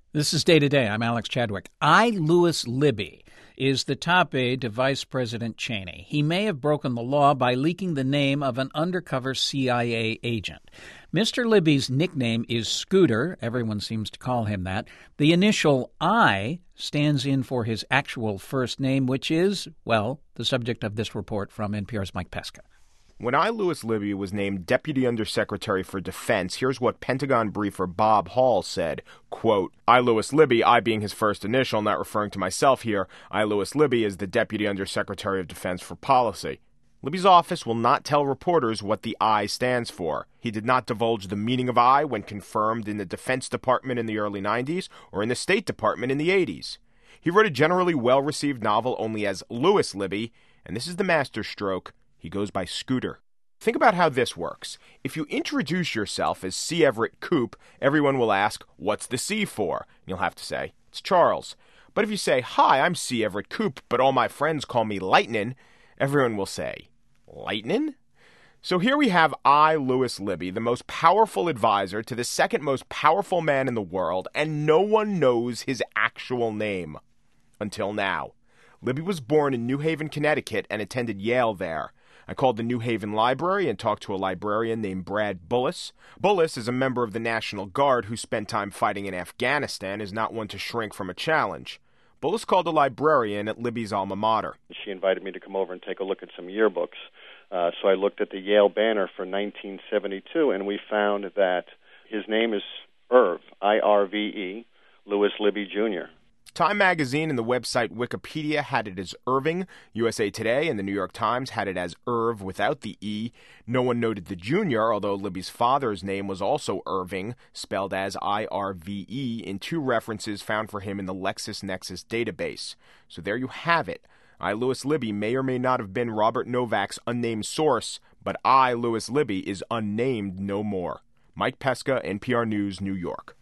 This is Day to Day. I'm Alex Chadwick. Lewis Libby is the top aide to Vice President Cheney. He may have broken the law by leaking the name of an undercover CIA agent. Mr. Libby's nickname is Scooter. Everyone seems to call him that. The initial I stands in for his actual first name, which is, well, the subject of this report from NPR's Mike Pesca. When Lewis Libby was named Deputy Undersecretary for Defense, here's what Pentagon briefer Bob Hall said, quote, Lewis Libby, I being his first initial, not referring to myself here, Lewis Libby is the Deputy Undersecretary of Defense for Policy. Libby's office will not tell reporters what the I stands for. He did not divulge the meaning of I when confirmed in the Defense Department in the early 90s or in the State Department in the 80s. He wrote a generally well-received novel only as Lewis Libby, and this is the masterstroke. He goes by Scooter. Think about how this works. If you introduce yourself as C. Everett Koop, everyone will ask, what's the C for? And you'll have to say, it's Charles. But if you say, hi, I'm C. Everett Koop, but all my friends call me Lightnin', everyone will say, Lightnin'? So here we have Lewis Libby, the most powerful advisor to the second most powerful man in the world, and no one knows his actual name. Until now. Libby was born in New Haven, Connecticut, and attended Yale there. I called the New Haven Library and talked to a librarian named Brad Bullis. Bullis is a member of the National Guard who spent time fighting in Afghanistan, is not one to shrink from a challenge. Bullis called a librarian at Libby's alma mater. She invited me to come over and take a look at some yearbooks. So I looked at the Yale banner for 1972, and we found that his name is Irv, I-R-V-E, Lewis Libby, Jr. Time magazine and the website Wikipedia had it as Irving. USA Today and the New York Times had it as Irv without the E. No one noted the junior, although Libby's father's name was also Irving, spelled as I-R-V-E, in two references found for him in the LexisNexis database. So there you have it. Lewis Libby may or may not have been Robert Novak's unnamed source, but Lewis Libby is unnamed no more. Mike Pesca, NPR News, New York.